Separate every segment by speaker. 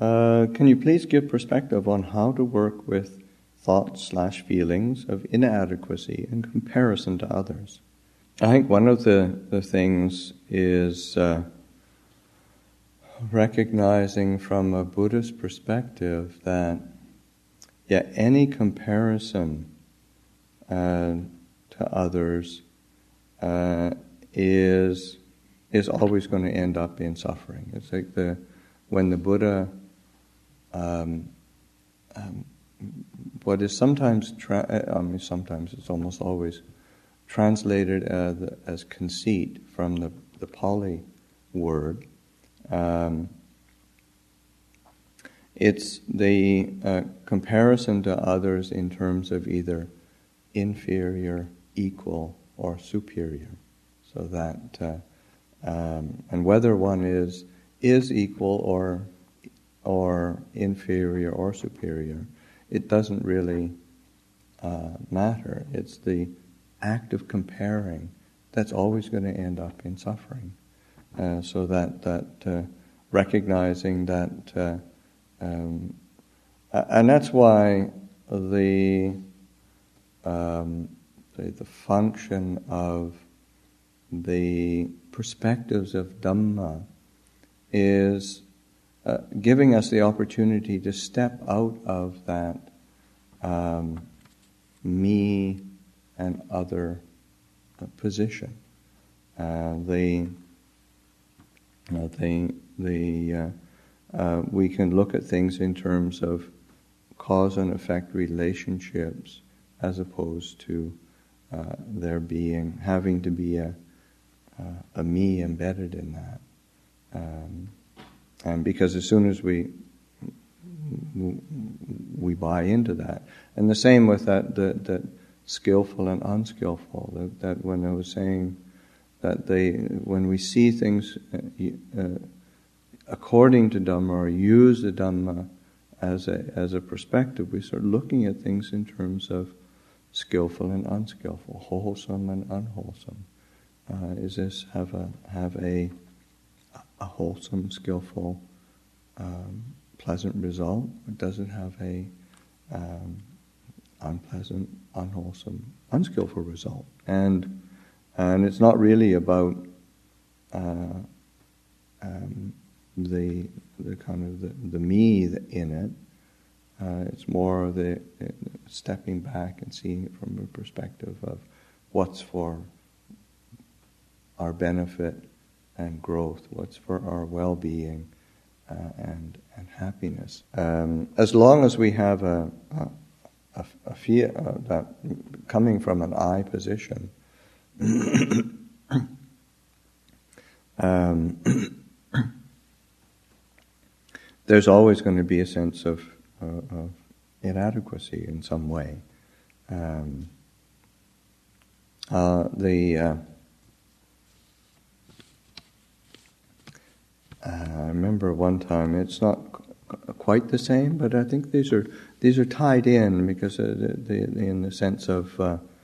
Speaker 1: Can you please give perspective on how to work with thoughts/feelings of inadequacy in comparison to others? I think one of the things is recognizing from a Buddhist perspective that any comparison to others is always going to end up in suffering. It's like when the Buddha, what is sometimes, sometimes it's almost always translated as conceit from the Pali word. It's the comparison to others in terms of either inferior, equal, or superior. So that, and whether one is equal or inferior or superior, it doesn't really matter. It's the act of comparing that's always going to end up in suffering. So that recognizing that, and that's why the function of the perspectives of Dhamma is giving us the opportunity to step out of that me and other position. We can look at things in terms of cause and effect relationships, as opposed to there having to be a me embedded in that. And because as soon as we buy into that, and the same with that skillful and unskillful, that when I was saying that when we see things according to Dhamma or use the Dhamma as a perspective, we start looking at things in terms of skillful and unskillful, wholesome and unwholesome. Is this have a wholesome, skillful, pleasant result, or does it have a unpleasant, unwholesome, unskillful result? And it's not really about the kind of the me in it. It's more the stepping back and seeing it from a perspective of what's for our benefit and growth, what's for our well-being and happiness. As long as we have a fear that coming from an I position, there's always going to be a sense of inadequacy in some way. I remember one time, it's not quite the same, but I think these are tied in, because in the sense of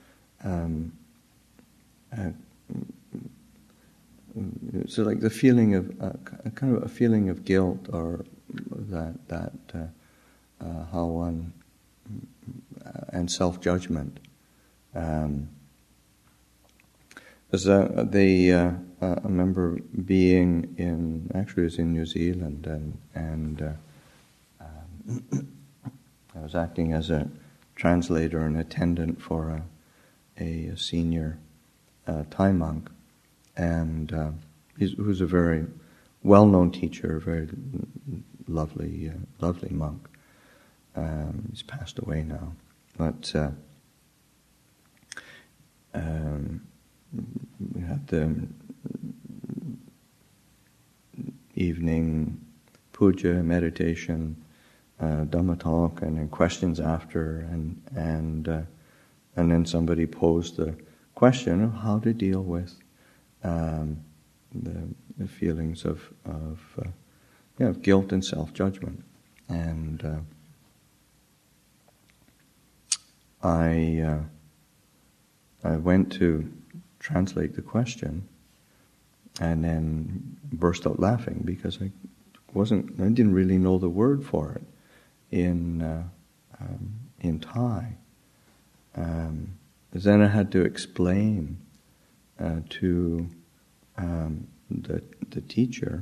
Speaker 1: so like the feeling of kind of a feeling of guilt, or that how one and self-judgment. Because I remember being actually it was in New Zealand, and I was acting as a translator and attendant for a senior Thai monk, and who's a very well-known teacher, a very lovely monk. He's passed away now, but we had the evening puja, meditation, Dhamma talk, and then questions after, and then somebody posed the question of how to deal with the feelings of guilt and self-judgment, and I went to translate the question, and then burst out laughing because I I didn't really know the word for it in Thai. Then I had to explain to the teacher,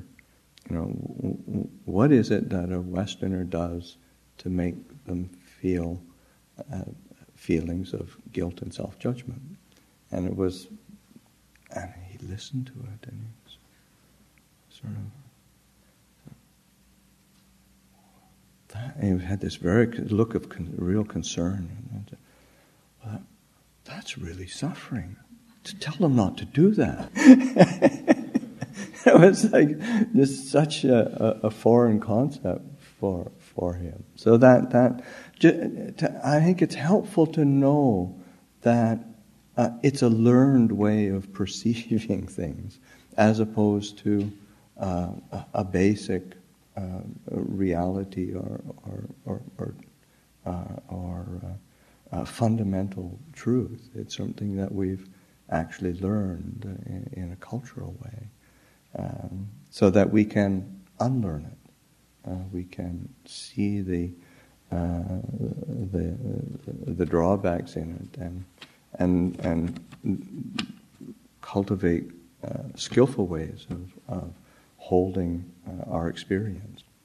Speaker 1: what is it that a Westerner does to make them feel feelings of guilt and self-judgment. And he listened to it, and he was sort of, and he had this very look of real concern. And well, that's really suffering. To tell them not to do that. It was like just such a foreign concept for him. So I think it's helpful to know that it's a learned way of perceiving things, as opposed to a basic reality or fundamental truth. It's something that we've actually learned in a cultural way, so that we can unlearn it. We can see the drawbacks in it and cultivate skillful ways of holding our experience.